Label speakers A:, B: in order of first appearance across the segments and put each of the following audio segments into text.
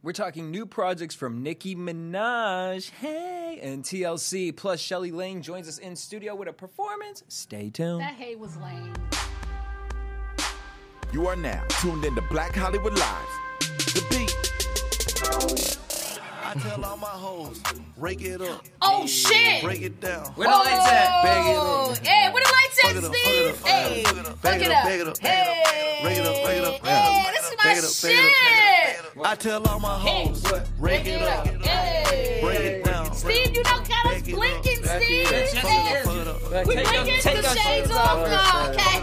A: We're talking new projects from Nicki Minaj, hey, and TLC. Plus, Shelly Lane joins us in studio with a performance. Stay tuned.
B: That hey was lame.
C: You are now tuned into Black Hollywood Live. The beat.
D: I tell all my hoes, rake it up.
B: Oh shit!
D: Break it down.
A: Where the lights at?
D: Bag it up.
B: Hey, where the lights at,
D: Fuck it up,
B: Steve?
D: fuck it up,
B: Hey,
D: fuck it up,
B: fuck
D: bag
B: it
D: it
B: up.
D: up, bag it up,
B: Hey,
D: bag it up, bag it up,
B: hey, this is my
D: bag it up,
B: shit.
D: bag it up. I tell all my hoes, rake it up.
B: Hey,
D: Break it down.
B: Steve, you don't got us blinking, Steve.
A: Yes,
B: Hey,
D: Fuck it up.
B: we blinking the shades off now, okay?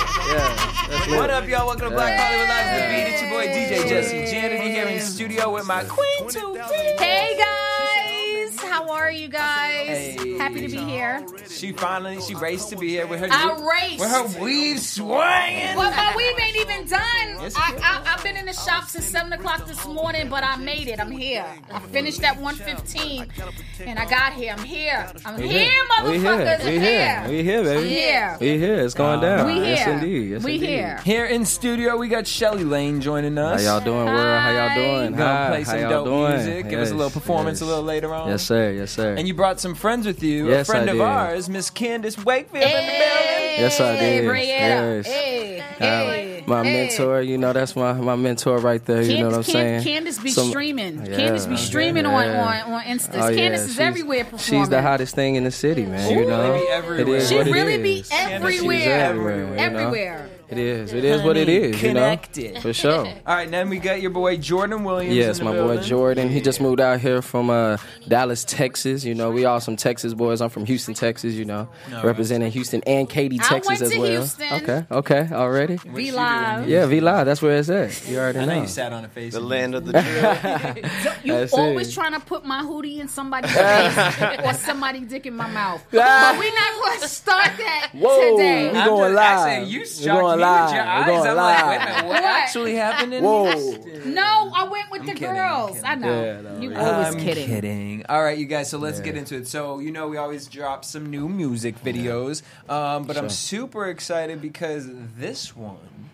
A: What up, y'all? Welcome to Black Hollywood Live. The beat. It's your boy DJ Jesse Janity here in studio with my queen, too.
B: Hey guys, how are you guys?
A: Hey.
B: Happy to be here.
A: She raced to be here with her.
B: I raced.
A: With her weave swinging.
B: Well, my weave ain't even done.
A: Yes,
B: I've been in the shop since 7 o'clock this morning, but I made it. I'm here. I finished at 1:15, and I got here. I'm here. I'm here, motherfuckers. I'm here.
E: We here, baby.
B: I'm here.
E: We here. It's going down.
B: We here.
E: Yes, indeed. Yes,
B: we
E: indeed.
B: here.
A: Here in studio, we got Shelly Lane joining
E: How
A: us.
E: y'all doing, world? How y'all doing?
A: We're gonna play
E: How
A: some
E: y'all
A: dope
E: doing?
A: music. Give us a little performance
E: yes.
A: a little later on.
E: Yes, sir. Yes, sir.
A: And you brought some friends with you.
E: Yes,
A: a friend
E: I
A: of
E: did.
A: ours, Miss Candace Wakefield in the building.
E: Yes, I did.
B: Bring it
E: Yes.
B: up. Hey,
E: my mentor, you know, that's my mentor right there. You know what I'm saying?
B: Candace be
E: Some-
B: streaming.
E: Yeah.
B: Candace be streaming
E: Yeah.
B: on Insta.
E: Oh, yeah.
B: Candace is
E: She's-
B: everywhere performing.
E: She's the hottest thing in the city, man. You
A: She
E: know,
A: really be everywhere.
E: It is
B: She
E: what it
B: really be
E: is.
B: everywhere.
E: She's everywhere. you know?
B: Everywhere.
E: It is what it is. You know,
A: Connected.
E: for sure.
A: All right, then we got your boy Jordan Williams.
E: Yes,
A: in the
E: my boy
A: building.
E: Jordan. He just moved out here from Dallas, Texas. You know, we all some Texas boys. I'm from Houston, Texas. You know, representing Houston and Katy,
B: I
E: Texas
B: went
E: as
B: to
E: well.
B: Houston.
E: Okay, already.
B: V Live.
E: Yeah, V Live. That's where it's at. You already
A: I
E: know.
A: know you sat on a face.
D: The land of the drill.
B: You
E: That's
B: always
E: it.
B: trying to put my hoodie in somebody's face or somebody dick in my mouth. But we're not going to start that
E: Whoa.
B: today.
E: We going live.
A: You
E: We
A: shocked
E: going
A: me
E: live.
A: with your
E: We
A: eyes.
E: going
A: I'm
E: live.
A: like, wait a minute, what
B: What?
A: actually happened in
E: Whoa.
A: Houston?
B: No, I went with the
A: kidding,
B: girls.
A: kidding.
B: I know.
E: Yeah, no,
B: you
E: yeah.
B: always
A: I'm
B: kidding.
A: All right, you guys, so let's get into it. So, you know, we always drop some new music videos, but I'm super excited because this one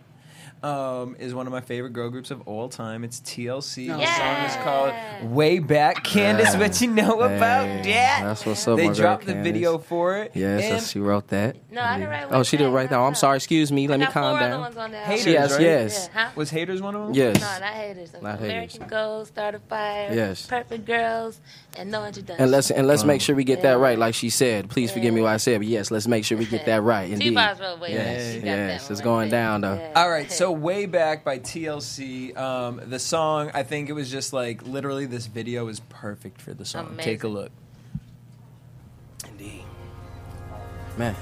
A: is one of my favorite girl groups of all time. It's TLC. The song is called Way Back. Candace, what you know about that?
E: That's what's up,
A: They
E: my girl,
A: dropped the
E: Candace.
A: video for it.
E: Yes,
A: and
E: she wrote that.
F: No, I didn't write.
E: Oh, she didn't write that. Oh, I'm sorry. Excuse me. Let me calm
F: Other
E: down.
F: ones on there.
A: Haters,
E: Yes,
A: right?
E: yes.
F: Yeah, huh?
A: Was Haters one of them?
E: Yes.
F: No, not haters.
E: Not
F: American
E: haters.
F: Gold, Start a Fire,
E: Yes.
F: Perfect Girls, and No Introduction.
E: And let's make sure we get that right, like she said. Please forgive me what I said, but yes, let's make sure we get that right. Indeed.
F: T-Boz wrote Way Back.
E: Yes,
F: She got
E: yes,
F: that
E: it's
F: one
E: going
F: right
E: down though.
F: there.
A: All right, so Way Back by TLC. The song, I think it was just like literally this video is perfect for the song.
F: Amazing.
A: Take a look.
E: Indeed. Man.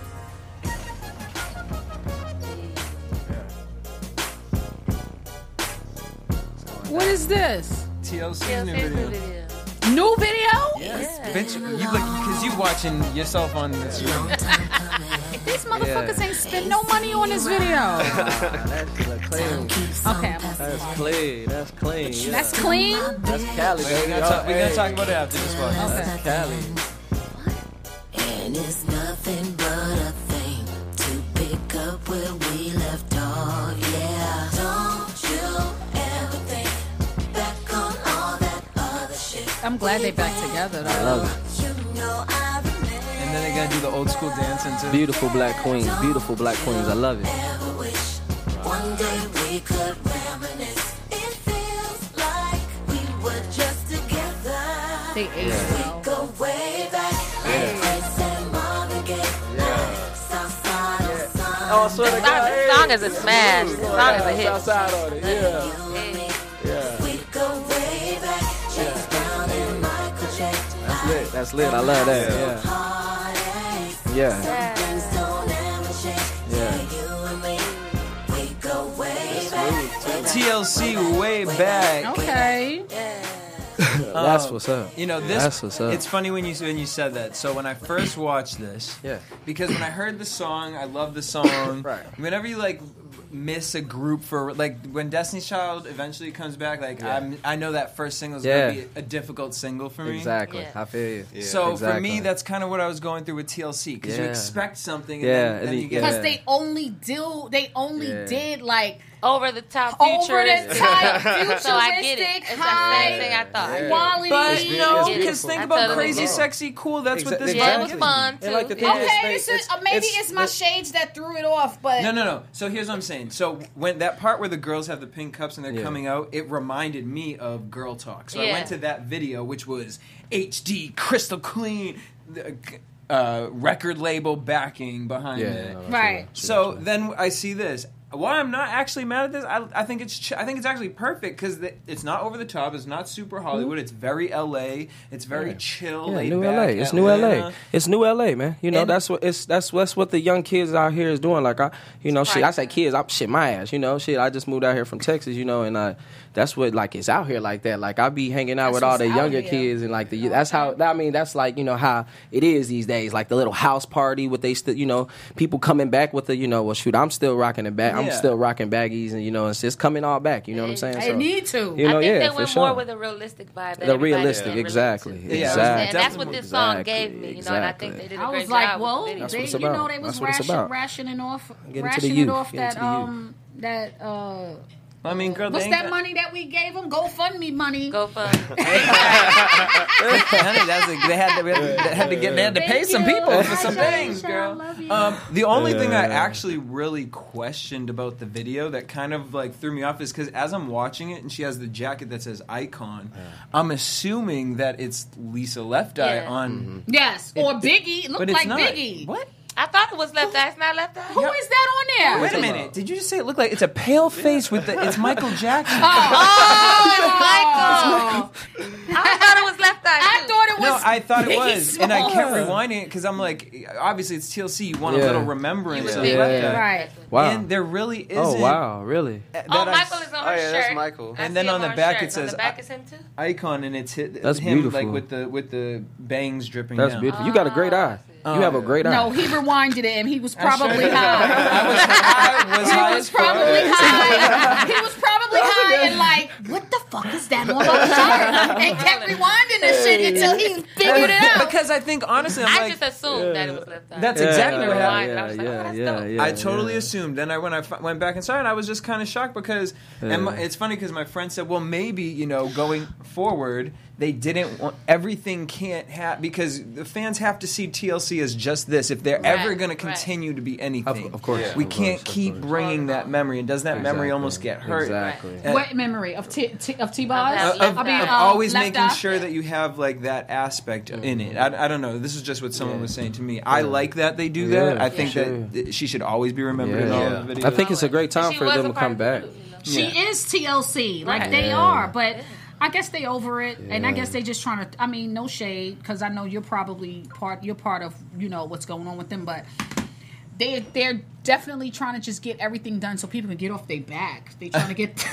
B: What is this?
A: TLC's
F: TLC's
A: new
F: new
A: video.
F: video.
B: New video?
A: Yes, bitch, you look because you watching yourself on the screen.
B: These motherfuckers ain't spent no money on this video.
E: That's clean.
B: Okay,
E: That's clean. That's clean. Yeah.
B: that's clean.
E: That's Cali,
A: We're
E: baby.
A: gonna talk about it after this one.
E: That's Cali.
G: And it's nothing but a thing to pick up where we left off, yeah. Don't you ever think back on all that other shit.
B: I'm glad they back together though.
E: I love
G: You know I remember
A: And then they're gonna do the old school dancing too.
E: it. Beautiful black queens. Beautiful black queens. I love it.
G: ever wish one day we could reminisce. It feels like we were just together.
B: They aged well.
G: Go way back. Grace and Marvin Gaye. Southside of Sun.
E: Oh, I swear to God.
F: The song is a smash. The song is a hit.
E: Outside on it. Yeah.
F: Hey.
G: We go way back. James Brown and Michael Jackson.
E: That's lit. That's lit. I love that. Yeah.
G: Heartaches.
E: Yeah.
G: Things don't ever change.
E: Yeah.
G: You and me. We go way back.
A: TLC Way Back.
B: Okay.
E: That's what's up.
A: You know this.
E: That's what's up.
A: It's funny when you said that. So when I first watched this,
E: Yeah.
A: because when I heard the song, I love the song.
E: Right.
A: Whenever you like miss a group for like when Destiny's Child eventually comes back, like
E: Yeah.
A: I know that first single is
E: Yeah.
A: gonna be a difficult single for me.
E: Exactly.
F: Yeah.
E: I feel you.
A: So for
E: Exactly.
A: me, that's kind of what I was going through with TLC because you
E: Yeah.
A: expect something, and
E: Yeah,
A: then
E: and
A: you get
B: Because
E: Yeah.
B: they only
E: Yeah.
B: did like
F: over the top
B: Over
F: futuristic.
B: the top, futuristic,
F: So I get it. It's the
B: high
F: same thing I thought.
B: quality.
A: But no,
F: It's
A: because think
F: I
A: about
F: totally
A: crazy,
F: get it.
A: sexy, cool. That's what this
F: Yeah, it
A: vibe
F: was fun too.
E: And like the thing
F: Yeah.
E: is,
B: Okay, this is, maybe it's my shades that threw it off, but
A: No. So here's what I'm saying. So when that part where the girls have the pink cups and they're
E: Yeah.
A: coming out, it reminded me of Girl Talk. So I
F: Yeah.
A: went to that video, which was HD, crystal clean, record label backing behind it.
B: right.
A: So then I see this. Why I'm not actually mad at this? I think it's actually perfect because it's not over the top. It's not super Hollywood. It's very LA. It's very chill.
E: Yeah,
A: laid
E: new
A: back,
E: LA. It's new LA. It's new LA, man. You know,
A: And-
E: that's what the young kids out here is doing. Like I say kids, my ass. You know, I just moved out here from Texas. You know, and that's what like it's out here like that. Like I be hanging out with all the
B: what's out
E: younger
B: here.
E: kids and like that's how. I mean, that's like how it is these days. Like the little house party with people coming back with I'm still rocking it back. I'm
A: Yeah.
E: still rocking baggies and it's just coming all back. You know what I'm saying?
B: They need to.
E: You know,
F: I think
E: yeah,
F: they
E: for
F: went
E: sure.
F: more with a realistic vibe. That
E: The
F: everybody
E: realistic,
F: can relate
E: exactly.
F: to.
A: Yeah,
E: exactly.
F: And that's what this song
E: Exactly,
F: gave me, and I think they did a
B: I
F: great
B: was like,
F: job.
B: well,
F: with the video.
E: That's
B: they,
E: what it's
B: you know,
E: about.
B: they was
E: That's what it's about.
B: rationing off
E: Get into the youth.
B: that
E: Get into the
B: that
A: I mean, girl,
B: what's
A: they ain't
B: that money that we gave them? GoFundMe money.
F: Go fun.
A: Honey, they had to pay
B: Thank
A: some
B: you.
A: people for
B: Hi,
A: some
B: Johnny,
A: things,
B: I
A: girl.
B: love you.
A: The only thing I actually really questioned about the video that kind of like threw me off is because as I'm watching it and she has the jacket that says Icon, I'm assuming that it's Lisa Left Eye
F: Yeah.
A: on.
B: Yes, or Biggie. It
A: But
B: looked
A: it's
B: like
A: not.
B: Biggie.
A: What?
F: I thought it was Left Eye. It's not Left Eye.
B: Who is that on there?
A: Wait a minute. Did you just say it looked like it's a pale face with the? It's Michael Jackson.
F: Oh, I thought it was Left Eye.
B: I
F: too.
B: thought it was.
A: No, I thought it
B: Biggie
A: was, and I kept
B: Smalls.
A: rewinding it because I'm like, obviously it's TLC. You want a
E: Yeah.
A: little remembrance
F: You
A: of
F: would think.
A: Left
E: Yeah.
A: Eye.
B: Right.
E: Wow.
A: And there really isn't.
E: Oh wow, really?
A: that
F: Oh,
A: I-
F: Michael is on her shirt.
H: that's Michael.
F: I
A: And then
F: see
A: on
F: him
A: the
F: her
A: back
F: shirt.
A: it says,
F: On the back is him too.
A: Icon, and it's
E: That's
A: him
E: beautiful.
A: like with the bangs dripping
E: That's
A: down.
E: beautiful. You got a great eye. You have a great eye.
B: No, he rewinded it, and he was probably high.
A: I was high
B: He was
A: as fuck.
B: probably high. He was probably high and like, what the fuck is that on my shirt? And kept rewinding this shit until he figured it out.
A: Because I think honestly, I'm
F: I
A: like,
F: just assumed that it was Left Eye.
A: That's exactly what happened.
F: I was like, oh, that's dope.
A: I totally assumed. Then when I went back inside, I was just kind of shocked because, and it's funny because my friend said, well, maybe going forward, they didn't want everything can't have because the fans have to see TLC as just this. If they're ever going to continue to be anything,
E: Of course.
H: Yeah.
A: we
E: Of
A: can't
E: course, of
A: keep
E: course.
A: bringing that memory, and does that memory
E: Exactly.
A: almost get hurt?
E: Exactly.
B: What memory of T-Boz?
F: Of
A: Of always
B: Left
A: making
B: Eye?
A: sure that you have like that aspect in it. I don't know. This is just what someone was saying to me. I like that they do that.
E: Yeah,
A: I think
E: sure.
A: that she should always be remembered in all of the videos.
E: I think it's a great time
F: She
E: for
F: was
E: them
F: a
E: to
F: part
E: come
F: of the
E: back.
F: group, you know?
B: She is TLC, like they
E: Yeah.
B: are, but I guess they over it, and I guess they just trying to. I mean, no shade, because I know you're probably part. You're part of what's going on with them, but they're definitely trying to just get everything done so people can get off their back. They trying to get.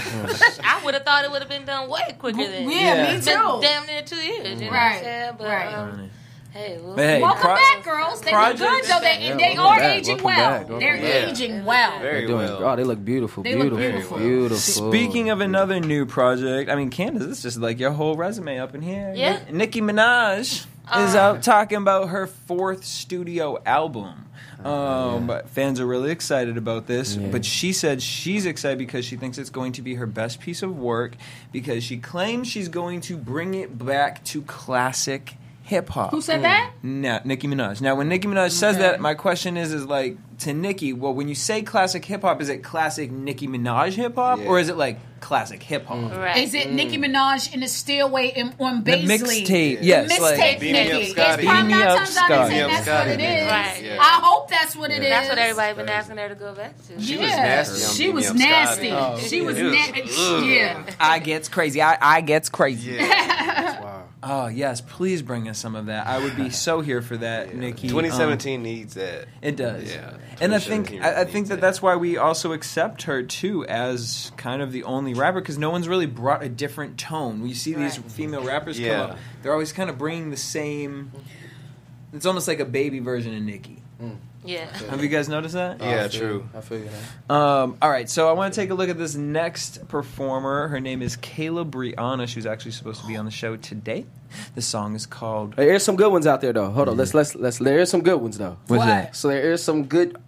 F: I would have thought it would have been done way quicker than
B: Yeah, me
F: It's been
B: too.
F: damn near 2 years. You know what
B: Right,
F: I'm saying? But,
B: right.
F: hey, well,
A: But hey,
B: Welcome back, girls. They look good
A: projects-
B: though. They
E: welcome
B: are
E: back,
B: aging
E: welcome
B: well.
E: back.
B: They're
H: Yeah.
B: aging well.
H: Very
E: Doing,
H: well.
E: oh, they look beautiful.
B: They look
E: Beautiful.
B: beautiful.
E: Beautiful.
A: Speaking of another new project, I mean, Candace, it's just like your whole resume up in here.
F: Yeah.
A: Nicki Minaj is out talking about her 4th studio album. But fans are really excited about this.
E: Yeah.
A: But she said she's excited because she thinks it's going to be her best piece of work because she claims she's going to bring it back to classic hip hop.
B: Who said that?
A: Nah, Nicki Minaj. Now, when Nicki Minaj says that, my question is like to Nicki. Well, when you say classic hip hop, is it classic Nicki Minaj hip hop, or is it like classic hip hop?
F: right.
B: Is it Nicki Minaj in the stairway on
A: The
B: Baisley?
A: mixtape, yes,
B: The
A: like
B: mixtape
H: Beam Me Up,
B: Nicki. It's
H: Scotty.
B: probably
A: Beam Me
B: 9
A: Up,
B: times out of
A: Scotty.
B: 10 that's
H: Scotty.
B: what it is.
F: Right.
H: Yeah.
B: I hope that's what it is.
F: That's what everybody been asking her to go back to.
H: She was nasty on
B: She
H: Beam Me
B: was
H: Up,
B: nasty.
H: Scotty.
B: She was
H: It was-
B: nasty. Yeah.
A: I gets crazy. I gets crazy.
H: Wow.
A: Oh yes, please bring us some of that. I would be so here for that, Nikki.
H: 2017 needs that.
A: It does.
H: Yeah.
A: And I think
H: 2017
A: I think
H: needs
A: that that's why we also accept her too as kind of the only rapper because no one's really brought a different tone. We see these female rappers come
H: Yeah.
A: up, they're always kind of bringing the same. It's almost like a baby version of Nicki.
F: Yeah.
A: Have you guys noticed that?
H: Yeah,
E: I feel
H: true.
E: you. I feel you. That.
A: All right, so I want to take a look at this next performer. Her name is Kayla Brianna. She was actually supposed to be on the show today. The song is called.
E: There's some good ones out there though. Hold on, let's there is some good ones though.
A: What's that?
E: So there is some good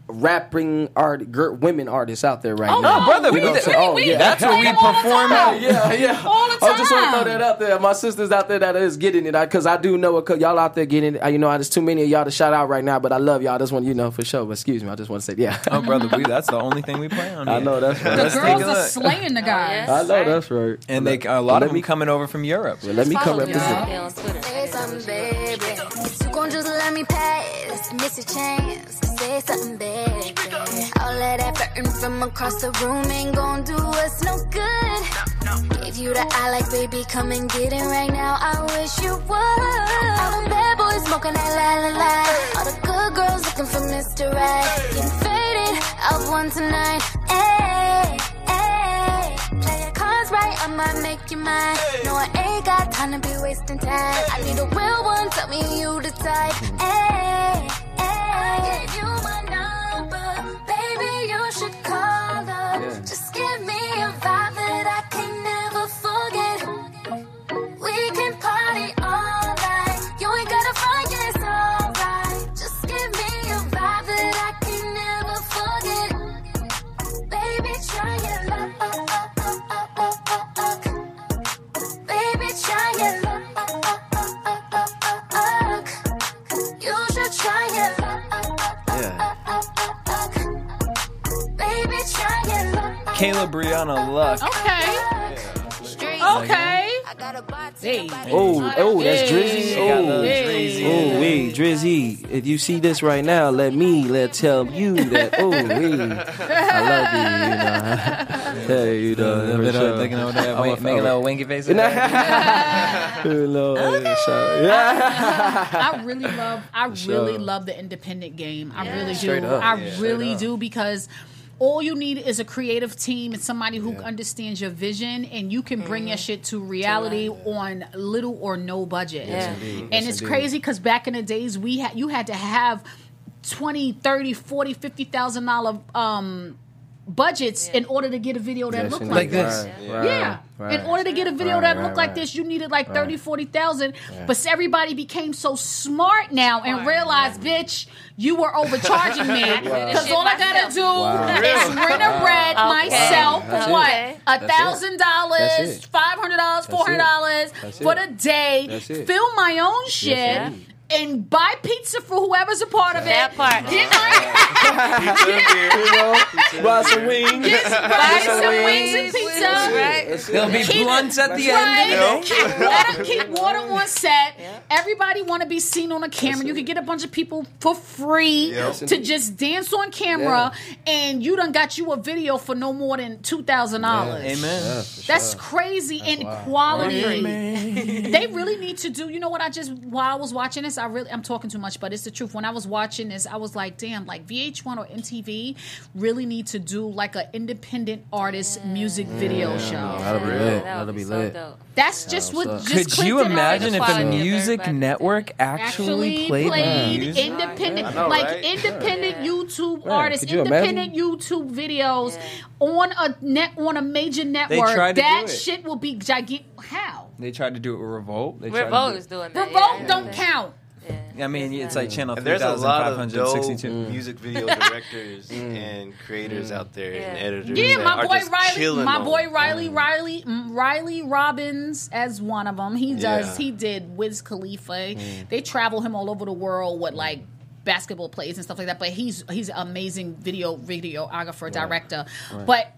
E: rapping women artists out there right
B: Oh,
E: now.
B: no,
A: brother,
E: You know what I'm saying? Oh, yeah.
A: That's what we perform at.
E: Yeah.
B: All the
E: I just want to throw
B: time.
E: that out there. My sisters out there that is getting it, because I do know y'all out there getting it. You know, there's too many of y'all to shout out right now, but I love y'all. This one, for sure. But excuse me, I just want to say, yeah.
A: Oh, brother, that's the only thing we play on.
E: I
A: here.
E: know that's right.
B: The
A: Let's take
B: girls
A: a
B: are
A: look.
B: slaying the guys.
E: I know that's right.
A: And a lot of them coming over from Europe.
E: Well, let me come
F: Follow
E: represent.
F: me on Twitter.
G: Say something, baby. You gon' just let me pass. Miss your chance. Say something, baby. All of that flirting from across the room ain't gon' do us no good. Gave you the eye like, baby, come and get it right now. I wish you would. All the bad boys smoking that la la la. All the good girls looking for Mr. Right. Getting faded out one tonight. Hey, hey. Play your cards right, I might make you mine. No, I ain't got time to be wasting time. I need a real one, tell me you the type. Hey, hey. I gave you my number, baby, you should call her. Just give me a vibe that I can never forget. We can party all night. You ain't gotta find it's alright. Just give me a vibe that I can never forget. Baby, try your luck. Baby, try your luck. You should try your luck. Baby, try your luck.
A: Kayla Brianna Luck.
B: Okay. Hey.
E: Oh, that's Drizzy.
A: She got a little
B: Hey.
A: Drizzy.
E: Oh, wait, Drizzy, if you see this right now, let's tell you that, I love you, Hey,
A: A little bit of thinking over there, make a little winky face.
B: I really love the independent game. I really do.
E: Straight up.
B: I really do, because all you need is a creative team and somebody who understands your vision, and you can bring your shit to reality on little or no budget. And it's crazy because back in the days, you had to have $20, $30, $40, $50,000 budgets in order to get a video that looked like this. In order to get a video that looked like this, you needed like 30, 40,000. But everybody became so smart now and realized, bitch, you were overcharging me. Because all I gotta do is rent a red myself for what? $1,000, $500, $400 for the day. Film my own shit. And buy pizza for whoever's a part of it.
F: That part.
E: Buy some wings.
B: Buy some wings and pizza.
F: Right.
A: There'll be blunts at the end.
B: Keep water on set. Everybody want to be seen on a camera. You can get a bunch of people for free to just dance on camera, and you done got you a video for no more than $2,000.
A: Amen.
B: That's crazy inequality. They really need to do. You know what? While I was watching this, I'm talking too much, but it's the truth. When I was watching this, I was like, damn, like VH1 or MTV really need to do like an independent artist music video show.
E: That'll be lit.
B: That's just what.
A: Could you imagine if a music network actually played music?
B: independent,
H: know,
B: like
H: right?
B: independent YouTube artists,
E: could you
B: independent YouTube videos on a major network?
A: tried to
B: That
A: do it.
B: shit will be gigantic. How?
A: They tried to do it with Revolt.
F: Revolt is doing that.
B: Revolt don't count.
A: I mean, it's like channel
H: And there's a lot of dope
A: 3562.
H: music video directors and creators out there and editors.
B: Yeah,
H: that
B: my
H: are
B: boy
H: just
B: Riley,
H: killing
B: my
H: them.
B: boy Riley Robbins as one of them. He does.
H: Yeah.
B: He did Wiz Khalifa. They travel him all over the world with like basketball plays and stuff like that. But he's an amazing videographer, director. But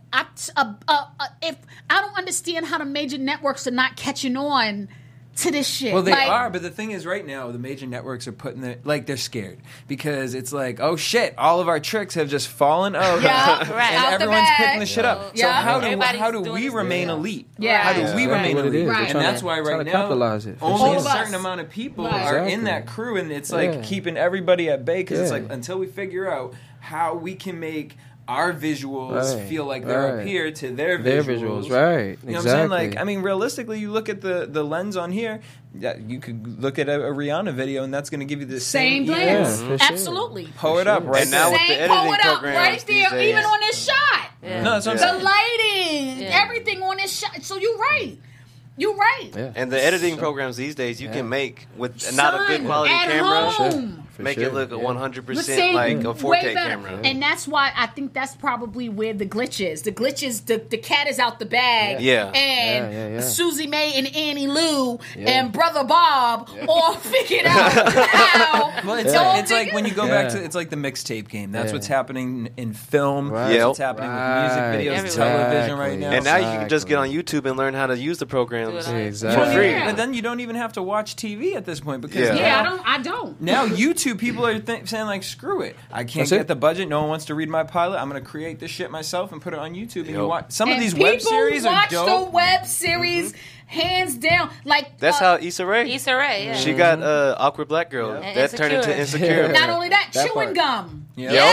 B: if I don't understand how the major networks are not catching on to this shit.
A: Well, they
B: like,
A: are, but the thing is, right now, the major networks are putting they're scared because it's like, oh shit, all of our tricks have just fallen out,
B: Yeah,
F: right.
A: and
B: Out the
A: everyone's
B: bag.
A: picking the shit up.
B: Yeah.
A: So
F: Everybody's
A: how do
F: doing
A: we
F: this
A: remain
F: thing.
A: elite?
B: Yeah.
A: How do we
E: Right.
A: remain
E: What it
A: elite?
E: is.
B: Right.
A: And that's why
E: Trying
A: right
E: to
A: now,
E: capitalize it.
A: only
B: All
A: a
B: of us.
A: certain amount of people
B: Right.
A: are in
E: Exactly.
A: that crew, and it's like keeping everybody at bay because it's
E: Yeah.
A: like until we figure out how we can make our visuals
E: Right.
A: feel like they're up
E: Right.
A: here to their
E: Their
A: visuals.
E: visuals, right.
A: You know what I'm saying? Like, I mean, realistically, you look at the lens on here, you could look at a Rihanna video, and that's going to give you the
B: same
A: same
B: glance.
E: Yeah, for sure.
B: Absolutely.
A: Pull it up right
H: And now
A: there.
H: with the
B: Same, pull
H: editing
B: it up
H: programs
B: right there,
H: these days,
B: even on this shot.
A: No, that's what I'm
B: The
A: saying.
B: lighting, everything on this shot. So you're right. You're right.
E: Yeah.
H: And the editing programs these days you can make with not a good quality
B: at
H: camera.
B: home.
H: make it look 100%
B: But see,
H: like a
B: way
H: 4K
B: better.
H: camera.
B: And that's why I think that's probably where the glitch is. The glitch is the cat is out the bag.
H: Yeah.
B: And Susie Mae and Annie Lou and Brother Bob all figured out how.
A: Well, it's like when you go back to, it's like the mixtape game. That's what's happening in film.
E: Right.
A: That's
H: Yep.
A: what's happening with music videos,
F: Everywhere.
A: television right now.
H: And now you can just get on YouTube and learn how to use the programs
E: Exactly.
H: for free.
B: Yeah.
A: But then you don't even have to watch TV at this point because
H: Yeah.
B: I don't.
A: now YouTube people are saying like, screw it, I can't
E: That's
A: get
E: it.
A: the budget. No one wants to read my pilot. I'm going to create this shit myself and put it on YouTube. And you
H: Yup.
A: watch some of
B: And
A: these web
B: people
A: series are
B: watch
A: dope.
B: the web series hands down. Like
H: That's how Issa Rae.
F: Issa Rae, yeah.
H: She got Awkward Black Girl.
F: Yeah.
H: That turned into Insecure.
B: Not only that,
E: That
B: chewing
E: part.
B: gum.
A: Yeah.
H: Yep.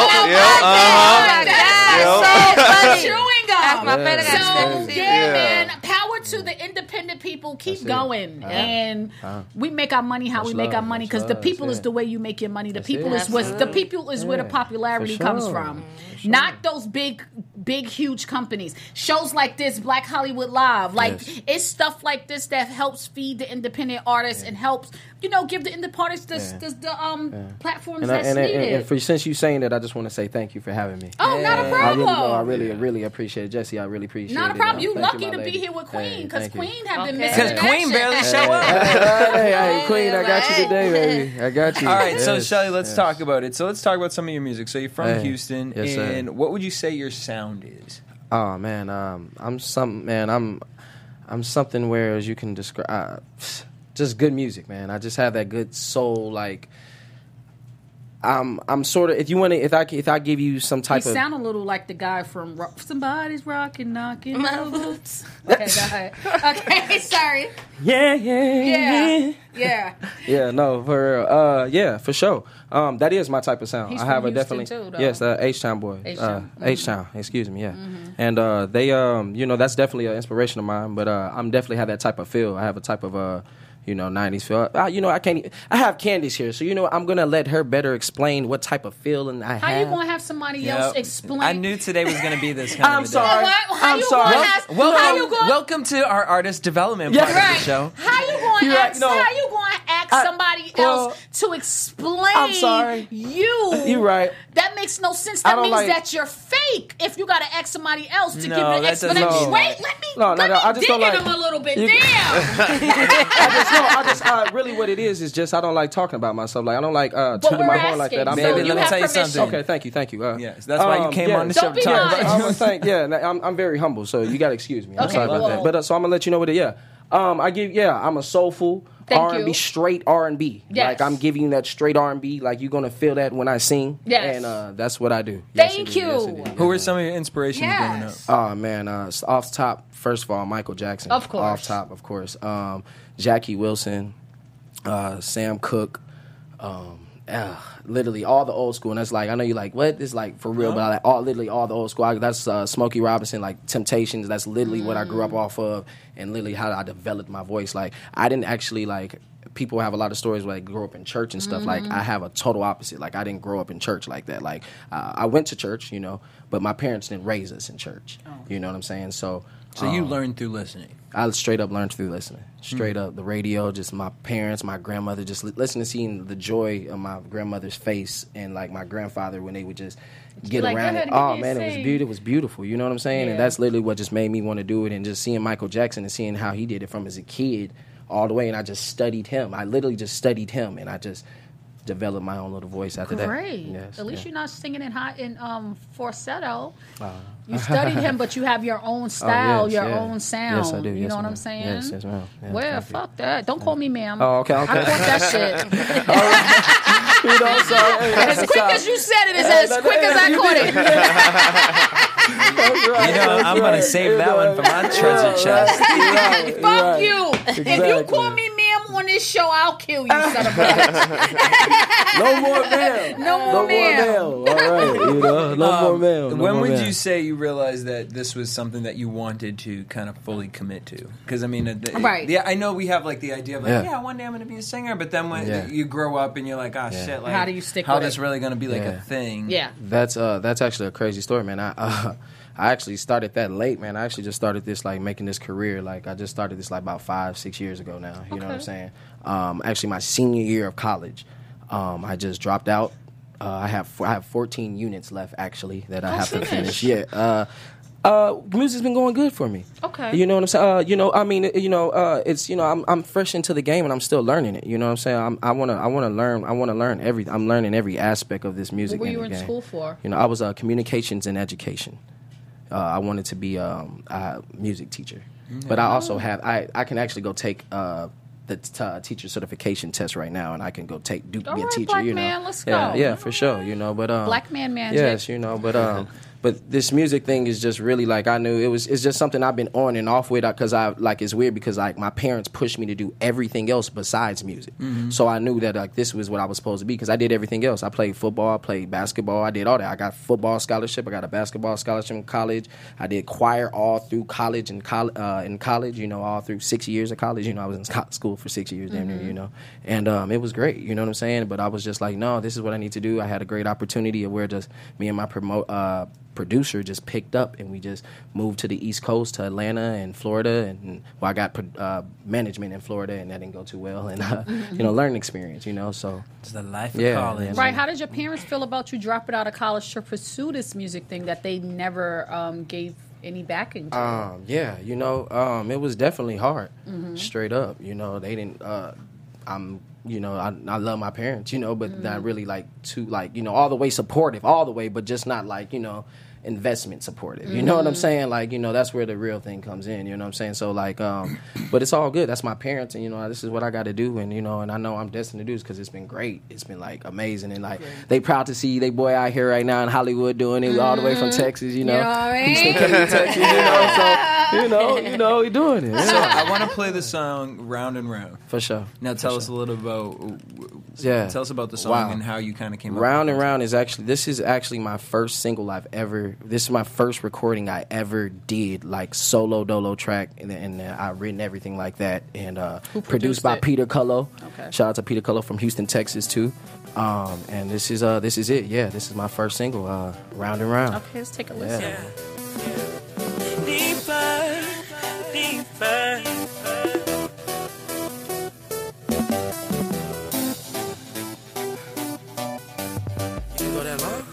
B: That's chewing gum.
F: That's my favorite. I
B: So
F: gotta see
B: yeah,
F: it.
B: man, power to the independent people. Keep going, and we make our money how we make our money because the people is the way you make your money. The people is what the people is where the popularity
E: For
B: comes
E: sure.
B: from, not those big, huge companies. Shows like this, Black Hollywood Live, like it's stuff like this that helps feed the independent artists and helps give the independent artists the platforms that's needed.
E: And for since you saying that, I just want to say thank you for having me.
B: Oh, not a
E: I
B: problem.
E: really appreciate it, Jesse. I really appreciate it.
B: Not a problem. You
E: Thank
B: lucky
E: my
B: to
E: lady.
B: be here with Queen because
E: thank you.
B: Queen have been
F: Okay.
B: missing.
A: Because Queen barely show up.
E: Hey, Queen, I got you today, baby. I got you.
A: All right, so
E: Yes,
A: Shelly, let's
E: yes.
A: talk about it. So let's talk about some of your music. So you're from
E: Hey.
A: Houston,
E: Yes, sir.
A: and what would you say your sound is?
E: Oh man, I'm something where, as you can describe, just good music, man. I just have that good soul, like. I'm sort of, if you want to, if I give you some
B: You
E: type of,
B: sound a little like the guy from Somebody's Rockin' Knockin' My Boots. Okay, go ahead. Okay, sorry.
E: yeah.
B: Yeah.
E: No, for sure. That is my type of sound.
B: He's
E: I have
B: from
E: a
B: Houston
E: definitely,
B: too, though.
E: yes, H-Town boy,
B: H-Town.
E: H-Town, excuse me, yeah. And they, that's definitely an inspiration of mine. But I'm definitely have that type of feel. I have a type of 90s feel. I have Candace here, so I'm gonna let her better explain what type of feeling I have.
B: How you gonna have somebody else explain?
A: I knew today was going to be this kind
E: I'm
A: of a day.
E: sorry.
B: How
E: I'm
B: you
E: sorry.
B: gonna ask-
A: Welcome,
B: how you gonna-
A: welcome to our artist development
E: Yeah.
A: part of
B: Right.
A: the show.
B: How you going
E: You're
B: to
E: right.
B: ask?
E: No.
B: How you going to ask somebody else to explain?
E: I'm sorry.
B: You're
E: right.
B: That makes no sense.
E: I
B: That
E: don't
B: means
E: like-
B: that you're fake. If you got to ask somebody else to
A: No,
B: give an
A: that doesn't
B: explanation.
A: mean
B: Wait,
A: that.
B: let me.
E: No, I just
B: dig
E: don't
B: in
E: like-
B: him a little bit.
E: You-
B: Damn.
E: Really what it is just I don't like talking about myself. Like I don't like
B: But
E: tooting
B: we're
E: my horn like
B: asking,
E: that. I'm
B: so
A: Baby,
B: you
A: let me
B: have
A: tell you
B: permission.
A: something.
E: Okay, thank you.
A: Yes, that's why you came on the show
B: Don't
A: to
B: be
A: talk
B: nice.
A: about
E: I'm thank. Yeah, I'm very humble, so you gotta excuse me. I'm
B: Okay,
E: sorry about
B: well-
E: that. But so I'm gonna let you know what it. Yeah, I'm a soulful
B: Thank
E: R&B,
B: you.
E: straight R&B.
B: Yes.
E: Like I'm giving you that straight R&B. Like you're gonna feel that when I sing.
B: Yes.
E: And that's what I do.
B: Thank
E: Yes, it is. Yes,
B: you.
E: it is.
A: Who were some of your inspirations growing up?
B: Yes.
E: Oh man, off top, first of all, Michael Jackson.
B: Of course.
E: Off top, of course. Jackie Wilson, Sam Cooke, literally all the old school. And that's like, I know you're like, what? It's like for real, but I like literally all the old school. That's Smokey Robinson, like Temptations. That's literally what I grew up off of, and literally how I developed my voice. Like I didn't actually like. People have a lot of stories where they grew up in church and stuff. Like I have a total opposite. Like I didn't grow up in church like that. Like I went to church, but my parents didn't raise us in church. You know what I'm saying? So
A: You learned through listening.
E: I straight up learned through listening. Straight up, the radio, just my parents, my grandmother, just listening, seeing the joy of my grandmother's face and like my grandfather when they would just get
B: like,
E: around
B: go
E: it.
B: ahead,
E: Oh
B: give me a
E: man, it was
B: sing.
E: beautiful. It was beautiful. You know what I'm saying?
B: Yeah.
E: And that's literally what just made me want to do it. And just seeing Michael Jackson and seeing how he did it from as a kid all the way. And I just studied him. I literally just studied him, and I just developed my own little voice after that.
B: Great.
E: Yes,
B: At least
E: yeah.
B: you're not singing in falsetto. You studied him, but you have your own style,
E: yes,
B: your
E: yeah.
B: own sound.
E: Yes, I do.
B: You
E: Yes,
B: know what
E: ma'am.
B: I'm saying?
E: Yes, yes, ma'am. Yeah,
B: Well,
E: thank you.
B: fuck that. Don't call me ma'am.
E: Oh, okay.
B: I caught that shit. As quick as you said it, it's as quick as I caught it.
A: I'm going to save that one for my treasure chest.
B: Fuck you. If you
E: Exactly.
B: call me ma'am on this show, I'll kill you, son of a bitch.
E: No more ma'am.
B: No more ma'am.
E: All right, no more ma'am. No
A: When
E: more
A: would
E: ma'am.
A: you say you realized that this was something that you wanted to kind of fully commit to? Because I mean,
B: Right.
A: Yeah, I know we have like the idea of like,
E: Yeah.
A: one day I'm going to be a singer, but then when
E: Yeah.
A: you grow up and you're like, oh shit, like
B: How do you stick
A: How
B: with
A: this
B: it?
A: really going to be like
E: Yeah.
A: a thing?
B: Yeah.
E: That's actually a crazy story, man. I actually started that late, man. I actually just started this like making this career. Like I just started this like about 5-6 years ago now. You know what I'm saying? Actually, my senior year of college. I just dropped out. I have 14 units left actually that I have to finish. Yeah. Music's been going good for me.
B: Okay.
E: You know what I'm saying? It's I'm fresh into the game and I'm still learning it. You know what I'm saying? I want to learn everything. I'm learning every aspect of this music.
B: What were you in
E: game.
B: school for?
E: I was communications and education. I wanted to be a music teacher, but I also have I can actually go take the teacher certification test right now, and I can go be a teacher.
B: Black man, let's
E: yeah,
B: go.
E: Yeah, for sure. But
B: Black man,
E: yes, but this music thing is just really like I knew it's just something I've been on and off with because it's weird because like my parents pushed me to do everything else besides music. So I knew that like this was what I was supposed to be because I did everything else. I played football, I played basketball, I did all that. I got football scholarship, I got a basketball scholarship in college. I did choir all through college and in college, all through 6 years of college. I was in school for 6 years, damn near, and it was great. You know what I'm saying? But I was just like, no, this is what I need to do. I had a great opportunity of where just me and my producer just picked up and we just moved to the East Coast to Atlanta and Florida and I got management in Florida and that didn't go too well and learning experience so
A: it's the life of college.
B: Right. How did your parents feel about you dropping out of college to pursue this music thing that they never gave any backing to?
E: It was definitely hard. Straight up, they didn't I love my parents, but not really all the way supportive, all the way, but just not investment supportive. You know what I'm saying? That's where the real thing comes in, you know what I'm saying? So but it's all good. That's my parents and, this is what I got to do and, and I know I'm destined to do this because it's been great. It's been amazing and they proud to see they boy out here right now in Hollywood doing it all the way from Texas,
B: You know what I mean?
E: Houston, Texas, we doing it. Yeah.
A: So I want to play the song Round and Round.
E: For sure.
A: Now tell us a little about tell us about the song and how you kind of came up
E: Round
A: with
E: and Round this is actually my first single this is my first recording I ever did, solo dolo track, and I've written everything like that, and produced by Peter Cullo. Okay. Shout out to Peter Cullo from Houston, Texas, too. And this is it. Yeah, this is my first single, Round and Round.
B: Okay, let's take a listen.
D: Yeah. Deeper, deeper. You go that long?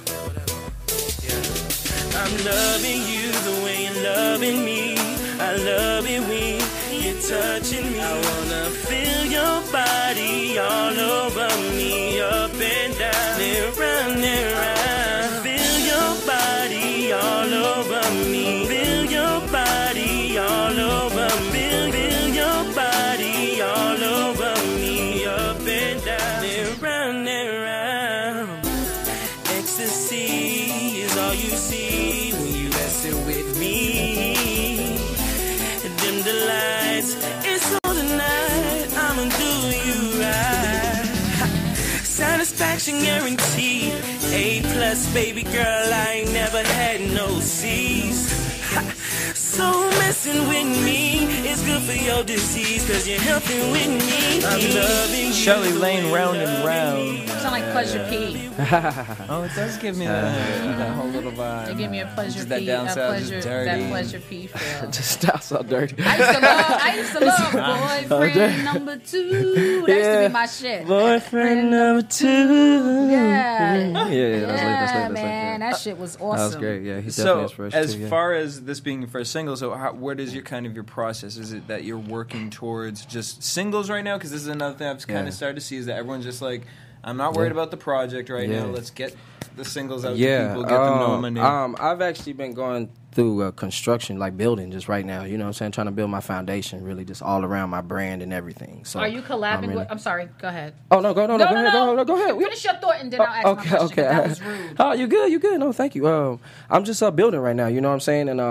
D: I'm loving you the way you're loving me. I love it when you're touching me. I wanna feel your body all over me, up and down and round and round. Feel your body all over me. Feel your body all over me. Feel your body all over me, up and down and round and round. Ecstasy is all you see when you messing with me. Dim the lights, it's on tonight. I'ma do you right. Satisfaction guaranteed. A+, baby girl, I ain't never had no C's. So messing with me is good for your disease, cause you're helping with me. I'm loving you.
A: Shelly Lane, Round and Round.
B: Sound like Pleasure P.
A: Oh, it does give me that whole little vibe.
B: They give me a Pleasure
A: Just that
B: P.
A: down south, just dirty.
B: That Pleasure P feel.
E: Just sounds so dirty.
B: I used to love Boyfriend Number 2. That used to be my shit.
E: Boyfriend number 2.
B: Yeah.
E: That's
B: man, that shit was awesome.
E: That was great. Yeah, he's
A: So,
E: definitely
A: as
E: too, yeah.
A: far as this being your first single, so what is your process? Is it that you're working towards just singles right now? Because this is another thing I've kind of started to see is that everyone's just like, I'm not worried about the project right now. Let's get the singles out to people, get them knowing my name.
E: I've actually been going through construction, building just right now. You know what I'm saying? Trying to build my foundation, really just all around my brand and everything. So
B: are you collabing with? I'm sorry. Go ahead.
E: Oh no, go ahead.
B: Finish your thought and then I'll ask my question. Okay. That was rude.
E: Oh, you good. No, thank you. I'm just building right now. You know what I'm saying? And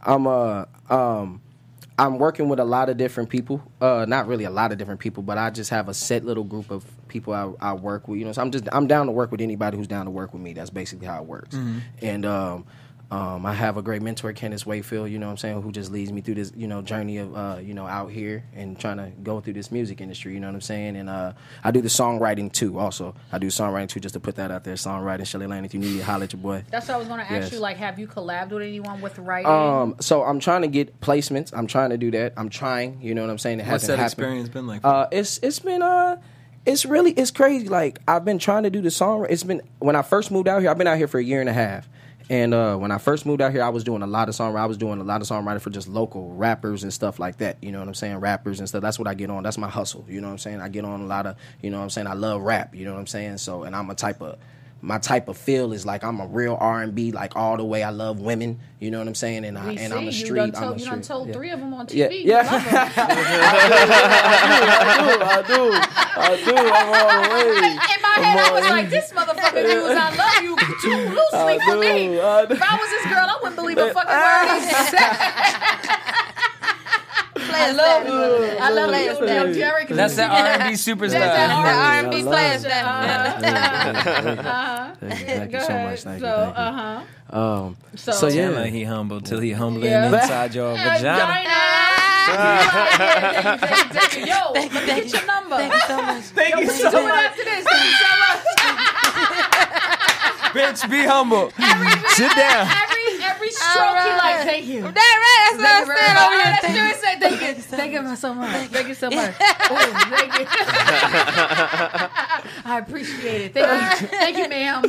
E: I'm working with a lot of different people. Not really a lot of different people, but I just have a set little group of people I work with. You know, so I'm down to work with anybody who's down to work with me. That's basically how it works. Mm-hmm. And I have a great mentor, Kenneth Wayfield, you know what I'm saying, who just leads me through this, journey of, out here and trying to go through this music industry, you know what I'm saying? And I do the songwriting, too, also. I do songwriting, too, just to put that out there. Songwriting, Shelly Lane, if you need it, holler at your boy.
B: That's what I was going to ask you, have you collabed with anyone with writing?
E: So I'm trying to get placements. I'm trying to do that. I'm trying, you know what I'm saying?
A: What's that experience been like?
E: It's crazy. Like, I've been trying to do the song. It's been, when I first moved out here, I've been out here for a year and a half. And when I first moved out here, I was doing a lot of songwriting. I was doing a lot of songwriting for just local rappers and stuff like that. You know what I'm saying? Rappers and stuff. That's what I get on. That's my hustle. You know what I'm saying? I get on a lot of, you know what I'm saying? I love rap. You know what I'm saying? So, and I'm my type of feel is like I'm a real R&B, like all the way. I love women. You know what I'm saying? And I'm a street.
B: You done told 3 of them on TV.
E: Yeah.
B: You love them.
E: I do. I'm all the way.
B: In my head, I was like, this motherfucker knows I love you too loosely for me. If I was this girl, I wouldn't believe a fucking word he said. I love you, Jerry.
A: That's that R&B superstar.
F: That's that R&B player.
E: Thank you so much. Thank you.
B: So
A: Yeah, like he humble till he humbling inside your vagina.
B: Yo, let me get your number.
F: Thank you so much.
A: Thank you so much.
B: After this, thank you so much.
A: Bitch, be humble. Sit down.
B: Every stroke, he like, thank you.
F: That's right. That's what I'm saying over here.
B: Let's do it. Say thank you. Thank you so much. Thank you so much. Thank you. I appreciate it. Thank you, ma'am.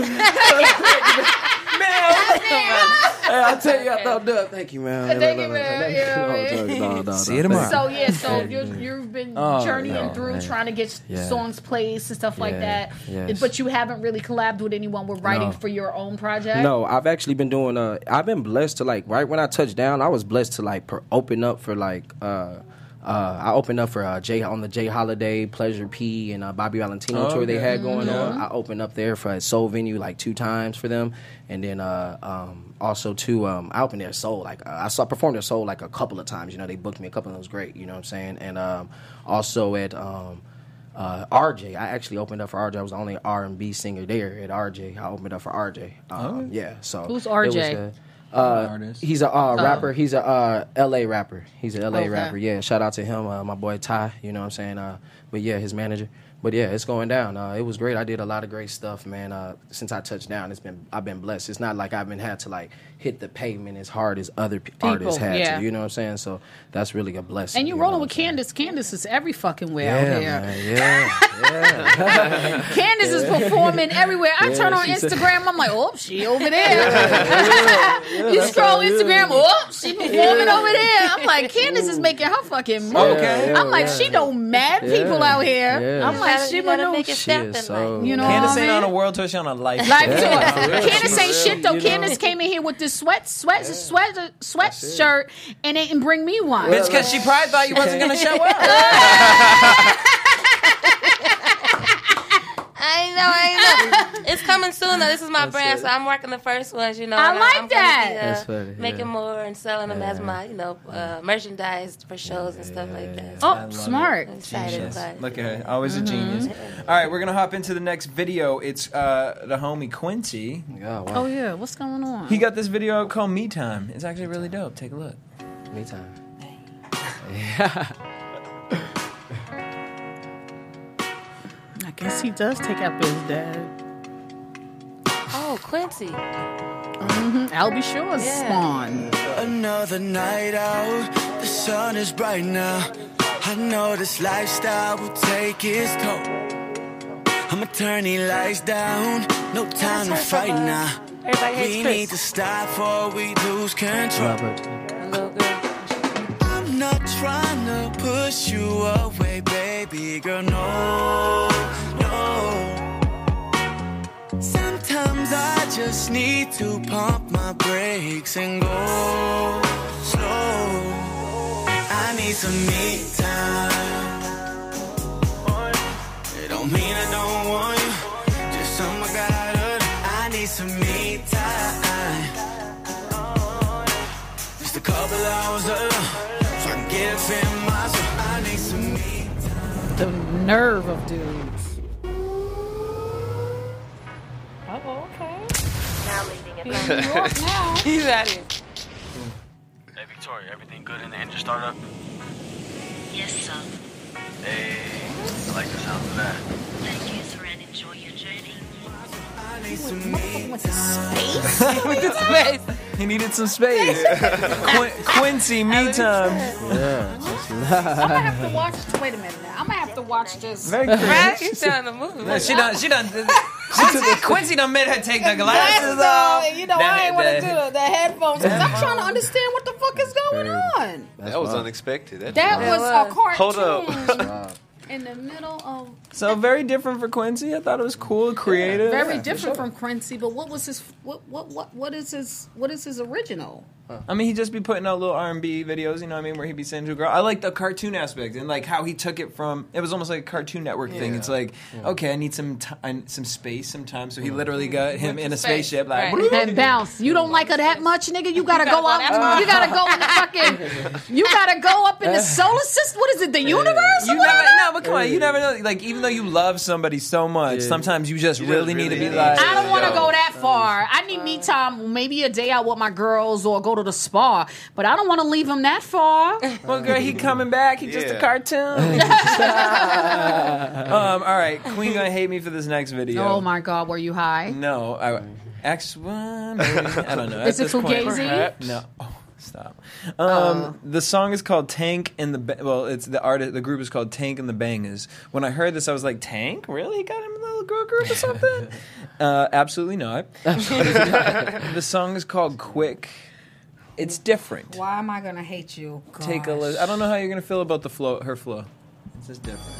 E: Hey, I tell you, I thought that. Thank you, man.
B: Thank you, man.
E: No.
A: See you tomorrow.
B: So you've been journeying through trying to get songs placed and stuff like that.
E: Yes.
B: But you haven't really collabed with anyone with writing for your own project.
E: No, I've actually been doing. I've been blessed to like right when I touched down. I was blessed to like open up for like. I opened up for Jay on the Jay Holiday, Pleasure P, and Bobby Valentino tour they had going on. I opened up there for a Soul venue like 2 times for them, and then also too, I opened their Soul like I performed their Soul like a couple of times. You know, they booked me a couple of them. It was great. You know what I'm saying? And also at RJ, I actually opened up for RJ. I was the only R&B singer there at RJ. I opened up for RJ. Yeah. So
B: who's RJ?
E: He's a rapper. He's a LA rapper. He's a LA rapper. Yeah, shout out to him, my boy Ty. You know what I'm saying? But yeah, his manager. But yeah, it's going down. It was great. I did a lot of great stuff, man. Since I touched down, I've been blessed. It's not like I've been had to like hit the pavement as hard as other artists had to. You know what I'm saying? So that's really a blessing.
B: And you rolling with Candace. Candace is every fucking way out here.
E: Man, yeah.
B: Candace is performing everywhere. I turn on Instagram. I'm like, oh, she over there. You scroll Instagram. Oh, she performing over there. I'm like, Candace is making her fucking move. I'm like, she know mad people out here. I'm like, she
F: wanna make it step in
E: so,
B: you know,
A: Candace ain't on a world tour, she on a life tour.
B: Candace ain't shit though. Candace came in here with this sweatshirt and didn't bring me one.
A: Bitch, because she probably thought you wasn't gonna show up.
F: I know. It's coming soon though. This is my brand, so I'm working the first ones. You know,
B: I like
F: I'm
B: that.
F: Gonna be, making more and selling them as my, merchandise for shows and stuff like that.
B: Oh, smart.
F: I'm excited about it.
A: Look at her, always a genius. All right, we're gonna hop into the next video. It's the homie Quincy.
B: Oh yeah, what's going on?
A: He got this video called Me Time. It's actually really dope. Take a look.
E: Me Time.
B: I guess he does take after his dad.
F: Oh, Quincy.
B: Albie Shaw's spawn.
I: Another night out, the sun is bright now. I know this lifestyle will take its toll. I'ma turn these lights down, no time to fight now. We need to stop before we lose control. I'm not trying to push you away, baby girl, no. Sometimes I just need to pump my brakes and go slow. I need some me time. It don't mean I don't want you, just something I gotta do. I need some me time. Just a couple hours alone, so I can get it in my soul. I need some me time.
B: The nerve of dudes. He's in New York now.
F: He's out here.
J: Hey, Victoria, everything good in the engine startup?
K: Yes, sir.
J: Hey, I like the sound of that.
K: Thank you, sir, and enjoy your journey.
B: With the space?
F: With the space.
A: He needed some space. Quincy, Me Time.
B: I'm gonna have to watch. Wait a minute now. I'm gonna have have to watch this.
A: Very cringe.
F: Right? You sound the movie.
A: No, she done. Quincy done made her take the glasses
B: Glasses
A: off.
B: on, you know, I ain't want to do the headphones. 'Cause I'm trying to understand what the fuck is going on.
H: That was unexpected.
B: That was a cartoon.
H: Hold up.
B: In the middle of
A: So very different for Quincy. I thought it was cool, creative.
B: very different from Quincy, but what was his what is his original?
A: I mean, he'd just be putting out little R&B videos, you know what I mean, where he'd be saying to a girl. I like the cartoon aspect and like how he took it from. It was almost like a Cartoon Network thing. It's like, okay, I need some space sometimes. So he literally got him in a spaceship, like
B: And bounce. You don't like her that much, nigga. You gotta go up. You gotta go in the fucking. You gotta go up in the solar system. What is it? The universe?
A: You never no, but come on, you never know. Like even though you love somebody so much, sometimes you just really need to be like.
B: I don't want to go that far. I need me time, maybe a day out with my girls or go to the spa, but I don't want to leave him that far.
A: Well, girl, he coming back. He just a cartoon. All right, Queen gonna hate me for this next video.
B: Oh my God, were you high?
A: No, X1. Maybe? I don't know.
B: Is it Fugazi?
A: No. Oh, stop. The song is called Tank and the well, it's the artist. The group is called Tank and the Bangers. When I heard this, I was like, Tank? Really? He got him in the little girl group or something? Absolutely not. The song is called Quick. It's different.
B: Why am I gonna hate you?
A: Take a listen. I don't know how you're gonna feel about the flow. Her flow. It's just different.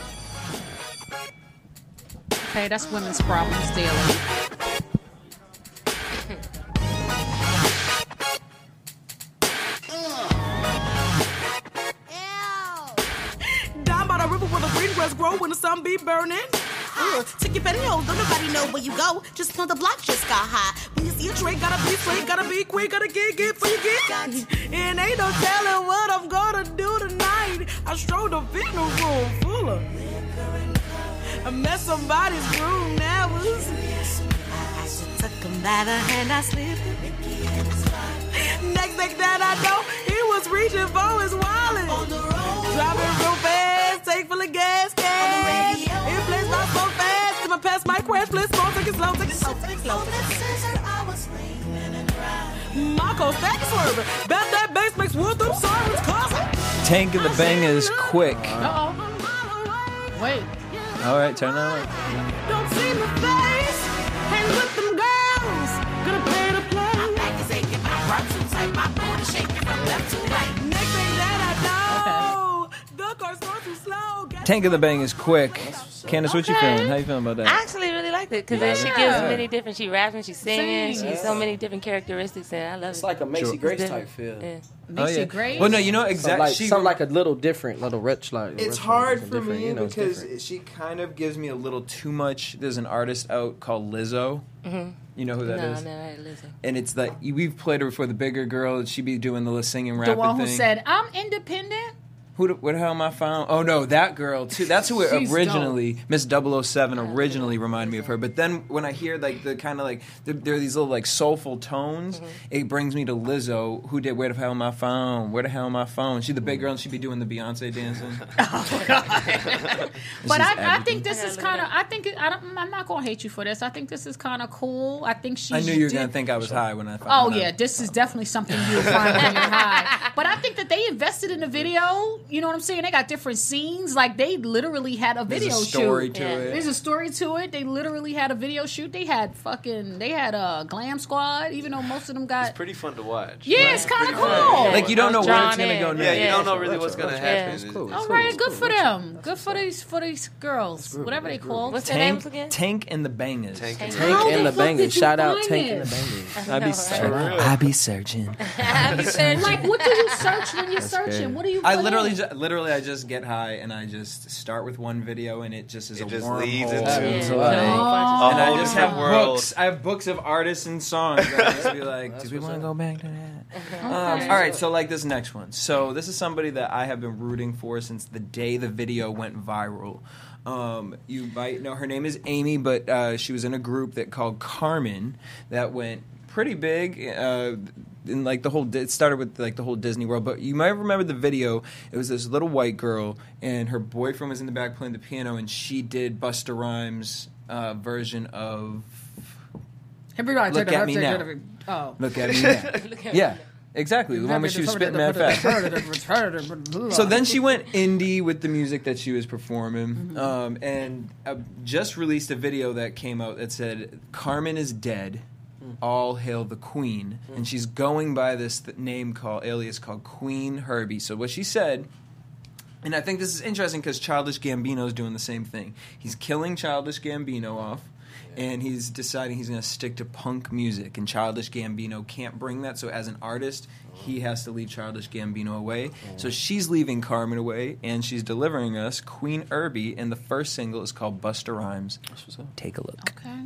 B: Hey, that's women's problems daily.
L: Down by the river where the green grass grow when the sun be burning. Take your pantyhose, don't nobody know where you go. Just know the block just got high. When you see a tray, gotta be straight, gotta be quick, gotta get before you get. And ain't no telling what I'm gonna do tonight. I strolled up in a room full of. I met somebody's groove now. I took him by the hand, I slipped. Next thing that I know, he was reaching for his wallet. Driving real fast, tank full of gas, cash. It plays not so fast. In my past, my crash, please slow, take it slow, take it slow, take it slow. Marco, stack swerving. Bet that bass makes wood through sirens causing.
A: Tank and the Bangers, Quick.
B: Wait.
A: All right, turn that on.
L: Don't see my face. Hang with them girls. Gonna pay to play. My back is aching, my rocks inside, my booty shaking from left to right. Next thing that I know, the car's going too slow.
A: Tank and the Bangers, Quick. Candace, what you feeling? How you feeling about that?
F: I actually really liked it because she gives many different. She raps and she's singing. She's so many different characteristics, and I love it.
E: It's like a Macy Grace type feel.
F: Yeah.
B: Macy Grace.
A: Well, no, you know exactly.
E: Something like a little different, little rich, like.
A: It's hard for me because she kind of gives me a little too much. There's an artist out called Lizzo.
F: Mm-hmm.
A: You know who that is?
F: No, right, Lizzo.
A: And it's like we've played her before. The bigger girl, she be doing the singing, rapping
B: The one who
A: thing.
B: said, "I'm independent."
A: What the hell am I found? Oh no, that girl too. That's who it
B: She's
A: originally, Miss 007 originally reminded me of her. But then when I hear like the kind of like there are these little like soulful tones, it brings me to Lizzo, who did "Where the Hell Am I Found?" Where the hell am I found? She's the big girl and she be doing the Beyonce dancing.
B: But I think this is kind of. I'm not gonna hate you for this. I think this is kind of cool. I think she.
A: I knew you were gonna think I was high when I found.
B: Oh yeah, this is definitely something you'll find when you're high. But I think that they invested in the video. You know what I'm saying? They got different scenes. Like they literally had a video
A: There's a story
B: shoot.
A: to it.
B: There's a story to it. They literally had a video shoot. They had a glam squad. Even though most of them got.
H: It's pretty fun to watch.
B: Yeah, it's kind of cool.
A: Like you don't know where it's gonna go next.
H: Yeah, you don't know really what's gonna happen.
E: It's cool.
B: All right, good for them. Good for these girls. Whatever they call.
F: What's their names
A: Tank,
F: again?
A: Tank and the Bangers.
E: Tank and the Bangers. Shout out Tank and the Bangers.
A: I be searching.
B: Like, what do you search when you're searching? What do you?
A: I
B: put
A: literally,
B: in?
A: I just get high and I just start with one video and it just is
H: It
A: a
H: just
A: wormhole.
H: leads into
A: And
H: a
A: I
H: whole
A: just
H: different
A: have
H: world.
A: books. I have books of artists and songs. I just be like, do we want to go back to that? All right, so like this next one. So this is somebody that I have been rooting for since the day the video went viral. You might know her name is Amy, but she was in a group that called Carmen that went pretty big in like the whole. It started with like the whole Disney World, but you might remember the video. It was this little white girl, and her boyfriend was in the back playing the piano, and she did Busta Rhymes' version of
B: Everybody
A: Look at Me Now.
B: Oh.
A: Look at Me Now. Yeah. Exactly, the one where she was spitting mad fast. So then she went indie with the music that she was performing, and just released a video that came out that said, "Carmen is dead, all hail the Queen," and she's going by this alias called Queen Herbie. So what she said, and I think this is interesting because Childish Gambino is doing the same thing. He's killing Childish Gambino off. And he's deciding he's going to stick to punk music, and Childish Gambino can't bring that. So as an artist, he has to leave Childish Gambino away. So she's leaving Carmen away, and she's delivering us Queen Herbie, and the first single is called Busta Rhymes. Take a look.
B: Okay.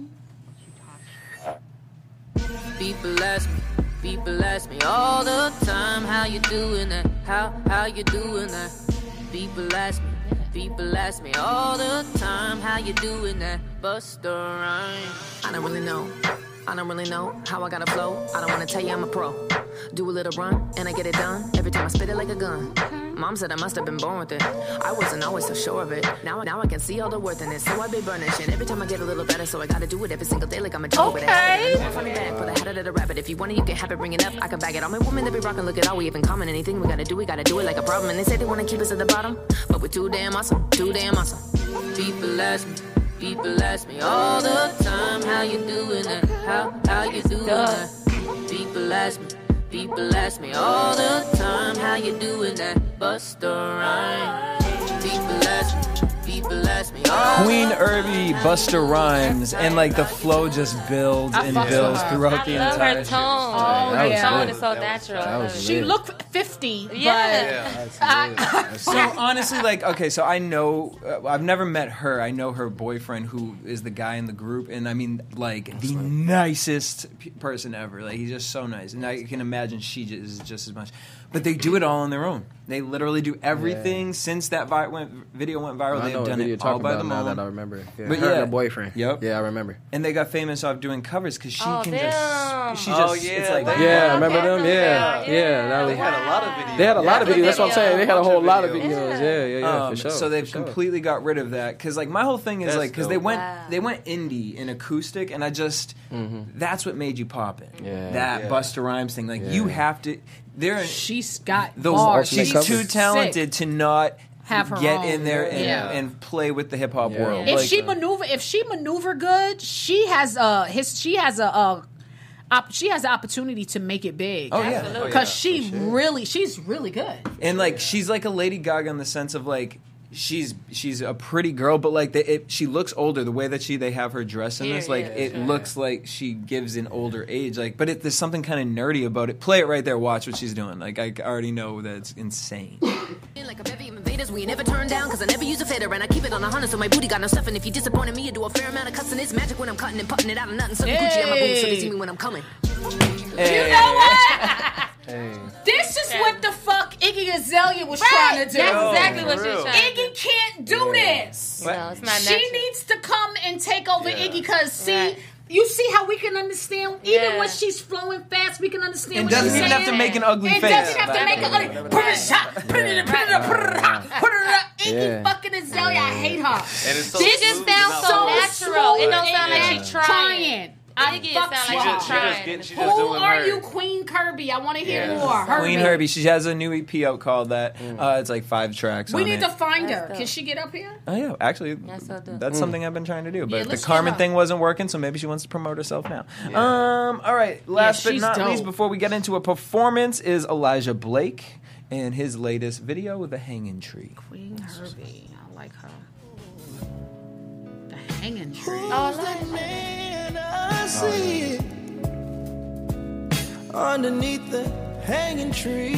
M: People ask me all the time, how you doing that? How you doing that? People ask me all the time, how you doing that? Busta Rhymes. I don't really know how I gotta flow. I don't wanna tell you I'm a pro. Do a little run and I get it done. Every time I spit it like a gun. Mom said I must have been born with it. I wasn't always so sure of it. Now I can see all the worth in it. So I be burning shit every time I get a little better. So I gotta do it every single day like I'm a joke with it. Funny bag, put a head of the rabbit. If you want it, you can have it, bring it up. I can bag it. All my women that be rocking, look at all we have in common. Anything we gotta do it like a problem. And they say they wanna keep us at the bottom, but we're too damn awesome. People ask me all the time, how you doing that? How you doing that? People ask me all the time, how you doing that? Busta Rhymes. People ask me all
A: Queen Herbie, Busta Rhymes, and like the flow just builds and builds throughout the entire
F: her tone.
B: Oh,
F: Her tone is so natural.
B: She looked 50,
A: So honestly, like, okay, so I know, I've never met her. I know her boyfriend, who is the guy in the group, and I mean, like, the nicest person ever. Like, he's just so nice, and I can imagine she is just as much. But they do it all on their own. They literally do everything since that video went viral. They've done it all by themselves.
E: Now that I remember. Yeah.
A: But
E: her boyfriend.
A: Yep.
E: Yeah, I remember.
A: And they got famous off doing covers because she can
F: damn.
A: just. She just. It's like
E: I remember them. Yeah.
H: They had a lot of videos.
E: They had a lot of videos. That's what I'm saying. They had a whole lot of videos. Yeah, for sure.
A: So they've completely got rid of that because, like, my whole thing is like because they went indie and acoustic, and I just that's what made you pop it. That Busta Rhymes thing, like you have to.
B: She's got
A: those. She's too talented to not
B: have her
A: get
B: own.
A: in there and play with the hip hop world.
B: If she maneuver good, she has the opportunity to make it big.
A: Oh yeah,
B: because she's really good.
A: And like she's like a Lady Gaga in the sense of like she's a pretty girl, but like she looks older. The way that they have her dressed in this, like it looks like she gives an older age. Like, but there's something kind of nerdy about it. Play it right there. Watch what she's doing. Like I already know that it's insane.
M: Like a bevy of invaders, we never turn down, cause I never use a fader, and I keep it on 100, so my booty got no stuff. And if you disappointed me, you do a fair amount of cussing. It's magic when I'm cutting and putting it out of nothing. So the Gucci on my boots, so they see me when I'm coming.
B: You know what? This is what the fuck Iggy Azalea was trying to do.
F: That's exactly what she was trying to do.
B: Iggy can't do this.
F: No, it's not
B: she
F: natural.
B: needs to come and take over Iggy, because you see how we can understand, even when she's flowing fast, we can understand what she's saying.
A: It doesn't even have to make an ugly face.
B: It doesn't have to make an ugly Iggy fucking Azalea, I hate her.
F: And it's so she just sounds so natural. It don't sound like she's trying.
B: Who are you, Queen Kirby? I want to hear more.
A: Queen Herbie. She has a new EP out called that. It's like 5 tracks.
B: We need to find her. Can she get up here?
A: Oh yeah, actually, that's something I've been trying to do. But the Carmen thing wasn't working, so maybe she wants to promote herself now. All right. Last but not least, before we get into a performance, is Elijah Blake and his latest video with The Hanging Tree.
B: Queen Herbie. I like her. The Hanging Tree.
I: I see it underneath the hanging tree.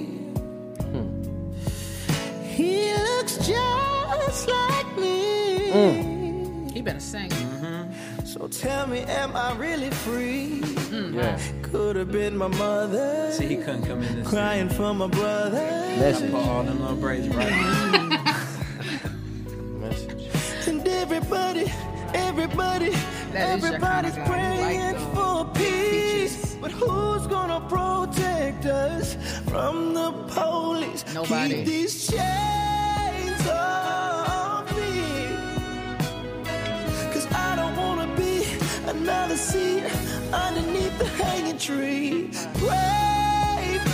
I: He looks just like me.
B: He better sing.
I: So tell me, am I really free? Could have been my mother.
A: See, he couldn't come in this
I: crying for my brother.
A: Message. Put all them little braids right.
I: Message. And everybody's praying for peace. But who's gonna protect us from the police?
B: Nobody.
I: Keep these chains off me. 'Cause I don't wanna be another seat underneath the hanging tree. Pray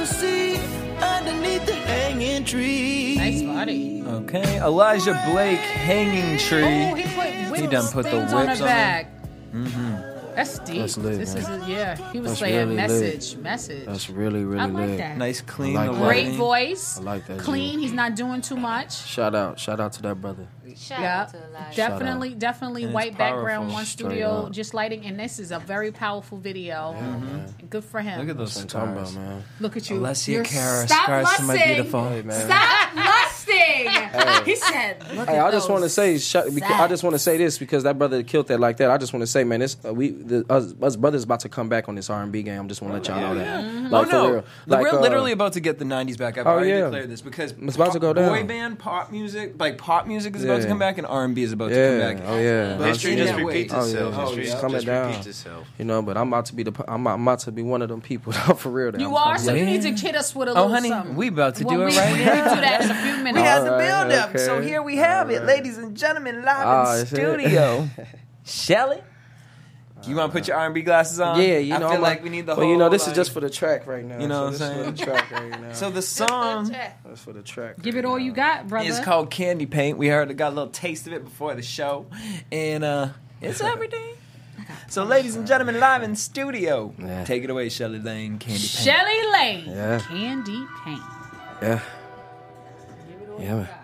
D: the sea, underneath the hanging tree.
B: Nice body.
A: Okay, Elijah Blake, Hanging Tree.
B: Oh, he put whips,
A: done put the
B: things on
A: whips
B: the
A: on
B: back.
A: Mm-hmm.
B: That's deep.
E: That's lit,
B: This
E: man.
B: is he was
E: That's
B: saying
E: really
B: message.
E: That's really, really
B: I like
E: lit.
B: that.
A: Nice, clean,
E: I like
B: Great
E: that.
B: voice.
E: I like that.
B: Clean.
E: G.
B: He's not doing too much.
E: Shout out to that brother.
F: Shout out to Elijah.
B: Definitely
A: And
B: white
A: it's
B: background,
A: powerful.
B: one
E: Straight
B: studio,
E: up.
B: just lighting, and this is a very powerful video.
A: Mm-hmm.
B: Good for him.
A: Look at those
E: That's what I'm talking
A: scars.
E: about, man.
B: Look at you.
A: Alessia
B: You're-
A: Cara,
B: stop
A: scars to my
B: lusting.
A: beautiful.
E: Hey, man.
B: Stop lusting. He said, "Look
E: Hey,
B: at
E: I just want to
B: those
E: say, I just want to say this because that brother killed that like that. I just want to say, man, this us brothers about to come back on this R&B game. I'm just want to let y'all know that.
A: Oh
E: Like, for
A: no,
E: real. Like,
A: we're literally about to get the '90s back. I've already declared this because
E: it's about to go down.
A: Boy band, pop music is about to come back, and R&B is about to come back.
E: Oh yeah,
A: But
H: History
A: in
H: just
A: that way-
H: repeats itself. History
E: it's
H: just
E: coming down.
H: repeats itself.
E: You know, but I'm about to be I'm about to be one of them people for real. that
B: You
E: I'm
B: are,
E: coming
B: so you
E: back.
B: need to hit us with a
A: Oh,
B: little
A: honey,
B: something.
A: we about to
B: Well,
A: do it
B: we
A: right
B: we
A: now.
B: do that in a few minutes.
A: We had the
E: Alright,
A: build up,
E: okay.
A: so here we have it, ladies and gentlemen, live in
E: that's it.
A: studio. Shelly, you want to put your R&B glasses on?
E: Yeah, you know,
A: I feel like we need the whole.
E: Well, you know, this is
A: like-
E: just for the track right now.
A: You know what
E: so
A: I'm
E: this
A: saying?
E: is for the track right now.
A: So the song
E: That's for the track.
B: Give it all you got, brother.
A: is called Candy Paint. We got a little taste of it before the show, and it's everything. So, ladies and gentlemen, live in studio, take it away, Shelly Lane, Candy Paint.
B: Shelly Lane,
E: Yeah.
B: Candy Paint.
E: Yeah. Yeah, man.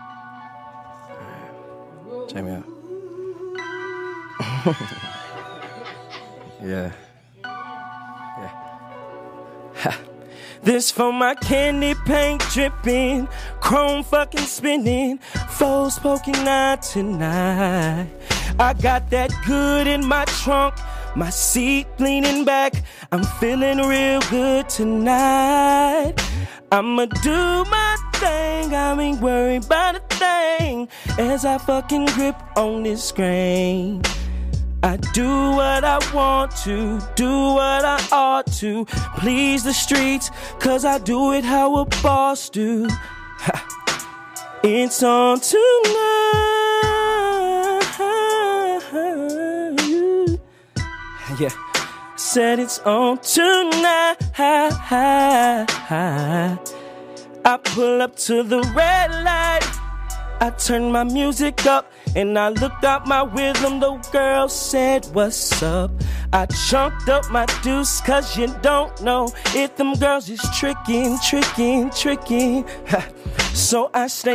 E: Check me out. Yeah.
D: This for my candy paint dripping, chrome fucking spinning, foes poking out tonight. I got that good in my trunk, my seat leaning back. I'm feeling real good tonight. I'ma do my thing, I ain't worried about a thing as I fucking grip on this screen. I do what I want to, do what I ought to, please the streets, cause I do it how a boss do. Ha. It's on tonight. Yeah, said it's on tonight. I pull up to the red light, I turn my music up, and I looked out my rhythm, the girl said, what's up? I chunked up my deuce, cause you don't know if them girls is tricking. So I stay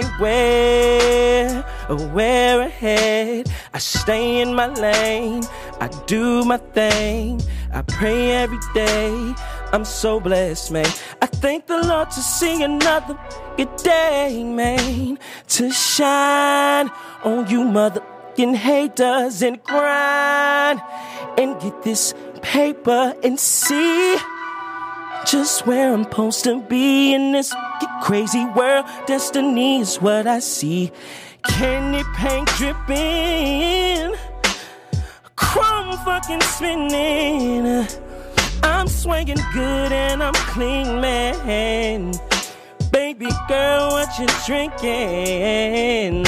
D: aware ahead. I stay in my lane, I do my thing, I pray every day. I'm so blessed, man. I thank the Lord to see another good day, man. To shine on you motherfucking haters and grind and get this paper and see just where I'm supposed to be in this crazy world. Destiny is what I see. Candy paint dripping, chrome fucking spinning. I'm swinging good and I'm clean, man. Baby girl, what you drinking?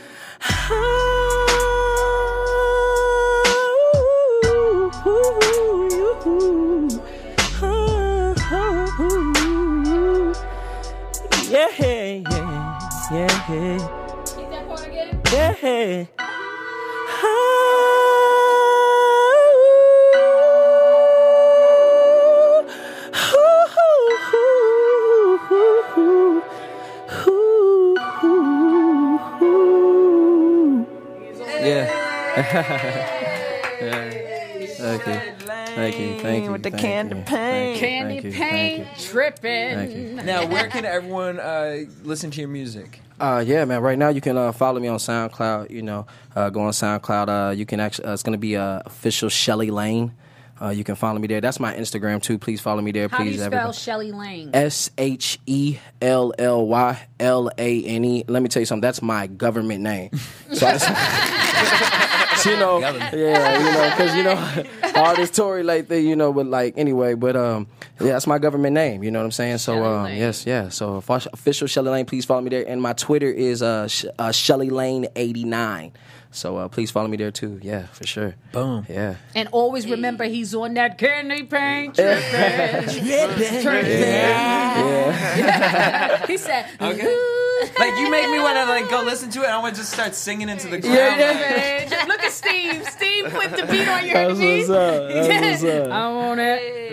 D: Yeah, yeah, yeah.
B: Keep that part again.
D: Yeah.
E: Thank you.
A: With the candy paint.
B: Candy paint dripping.
A: Now, where can everyone listen to your music?
E: Yeah, man. Right now, you can follow me on SoundCloud. You know, go on SoundCloud. You can actually. It's gonna be official Shelly Lane. You can follow me there. That's my Instagram too. Please follow me there.
B: How do you
E: please,
B: spell
E: everybody.
B: Shelly Lane?
E: SHELLYLANE. Let me tell you something. That's my government name. So I just, you know, because all this Tory like thing, but like anyway, but yeah, that's my government name. You know what I'm saying? So yes, yeah. So official Shelly Lane. Please follow me there, and my Twitter is Shelly Lane 89. So please follow me there too. Yeah, for sure.
A: Boom.
E: Yeah.
B: And always remember, he's on that candy paint dripping. He said,
A: Okay. Like, you make me want to, like, go listen to it, and I want to just start singing into the crowd.
B: Yeah. Look at Steve. Steve put the beat on your
E: That's
B: knees.
E: what's up. That's what's up.
B: I want it.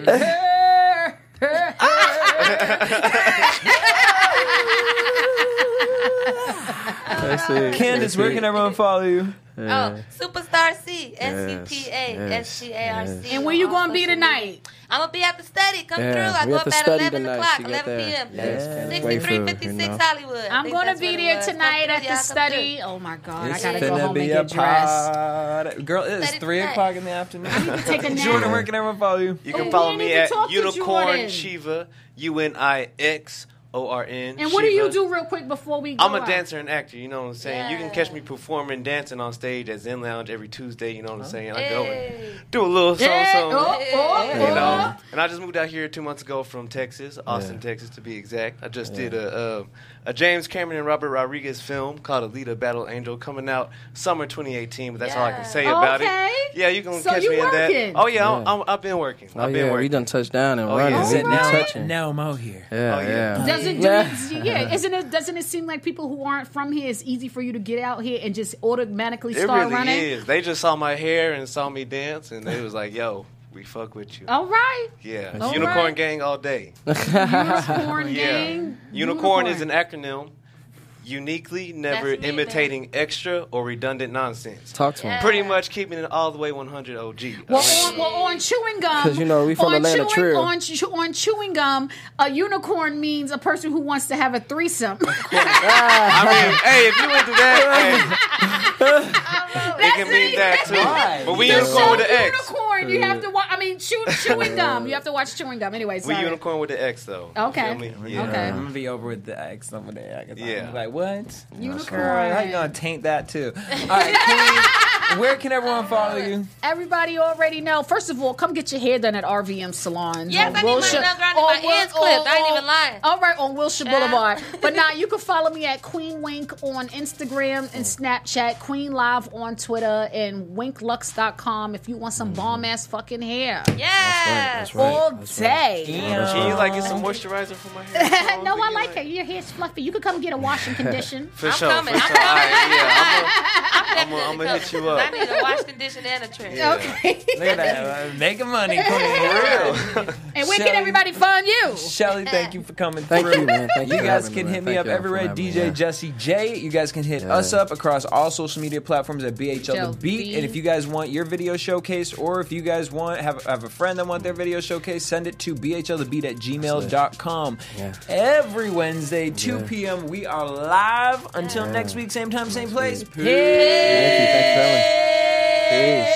E: That's it.
A: Candace, where can everyone follow you?
F: Oh, Superstar C, SUPASGARC.
B: And where you going to be tonight?
F: I'm going to be at the study. Come through. I
E: we
F: go
E: at
F: up
E: the
F: at
E: study
F: 11
E: tonight.
F: o'clock,
E: She got
F: 11
E: there.
F: p.m.
E: Yes,
F: 6356 Hollywood.
B: I'm going to be there tonight at the study. Oh, my God. I got to go
A: finna
B: home
A: be
B: and
A: a
B: get dressed.
A: pod. Girl, it is 3 o'clock in the afternoon.
B: I need to take a nap.
A: Jordan, where can everyone follow you?
H: You can
B: Oh,
H: follow
B: we
H: me
B: didn't
H: at
B: even talk to
H: Unicorn
B: Jordan.
H: Shiva, UNIXORN.
B: And what do
H: Shiva.
B: you do real quick before we go
H: I'm a
B: out?
H: dancer and actor, you know what I'm saying? You can catch me performing, dancing on stage at Zen Lounge every Tuesday, you know what I'm saying? I go and do a little something, you know. And I just moved out here 2 months ago from Texas, Austin, Texas to be exact. I just did a James Cameron and Robert Rodriguez film called Alita Battle Angel coming out summer 2018, but that's all I can say about it. Yeah, you can catch me in that. Oh, yeah, I've been working.
E: Oh, yeah, we done touched down and running.
A: Yeah.
E: We been touching.
A: Now I'm out here.
E: Yeah.
B: Doesn't it seem like people who aren't from here, it's easy for you to get out here and just automatically
H: It
B: start
H: really
B: running?
H: is. They just saw my hair and saw me dance, and they was like, yo, we fuck with you.
B: All right.
H: Yeah,
B: All
H: Unicorn
B: right.
H: Gang all day.
B: Unicorn Gang.
H: Unicorn is an acronym. Uniquely never
F: That's me,
H: imitating extra or redundant nonsense.
E: Talk to him.
H: Pretty much keeping it all the way 100 OG.
B: Well, on chewing gum,
E: 'Cause, you know, we from
B: on
E: Atlanta
B: chewing,
E: Trill.
B: on chewing gum, a unicorn means a person who wants to have a threesome.
H: I mean, hey, if you into that, it can mean that too.
A: Why?
H: But we
B: The
H: unicorn
B: show
H: with the X.
B: Unicorn, you have to watch. I mean, chewing gum. You have to watch chewing gum. Anyway,
H: We
B: sorry.
H: unicorn with the X though.
B: Okay.
H: You feel me? Yeah.
B: Okay.
A: I'm going to be over with the X over there.
H: Yeah.
A: I'm like, what?
B: Unicorn.
A: Girl, how you going to taint that too? All right, Queen, where can everyone follow you?
B: Everybody already know. First of all, come get your hair done at RVM Salons.
F: Yes, I need my nails done. My ends clipped. I ain't even lying.
B: All right, on Wilshire Boulevard. But now you can follow me at Queen Wink on Instagram and Snapchat, Queen Live on Twitter, and winklux.com if you want some bomb ass fucking hair.
F: Yes.
B: All day.
H: Can you like get some moisturizer for my hair?
B: No, I like it. Your hair's fluffy. You could come get a wash and condition.
H: For sure.
F: coming.
H: For sure.
F: I'm coming.
H: I'm gonna hit you up.
F: I need a wash, condition, and a trim.
B: Okay.
A: Look at that. Making money, Queen. For real.
B: And where can everybody find you?
A: Shelly, thank you for coming
E: Thank
A: through.
E: you, man. Thank you
A: You
E: for
A: guys
E: having
A: can
E: me,
A: hit
E: man.
A: me up
E: Thank y'all
A: everywhere
E: for
A: at
E: having me,
A: DJ
E: man.
A: Jesse J. You guys can hit us up across all social media platforms at BHL The Beat. And if you guys want your video showcased, or if you guys want have a friend that want their video showcased, send it to bhlthebeat@gmail.com.
E: Yeah.
A: Every Wednesday, 2 p.m. We are live. Until next week, same time, same place. Peace.
E: Thank you. Thanks for having me. Peace.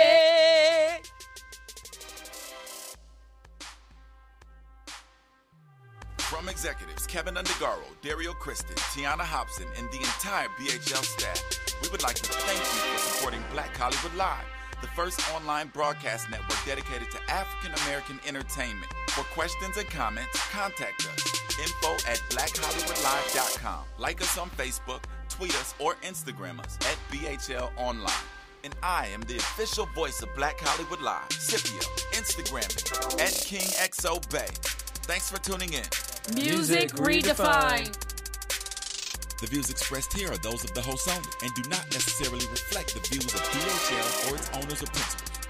C: From executives Kevin Undergaro, Dario Kristen, Tiana Hobson, and the entire BHL staff, we would like to thank you for supporting Black Hollywood Live, the first online broadcast network dedicated to African American entertainment. For questions and comments, contact us. info@blackhollywoodlive.com. Like us on Facebook, tweet us, or Instagram us at BHL Online. And I am the official voice of Black Hollywood Live, Scipio, Instagram it at KingXOBay. Thanks for tuning in.
B: Music redefined.
C: The views expressed here are those of the host only and do not necessarily reflect the views of BHL or its owners or principals.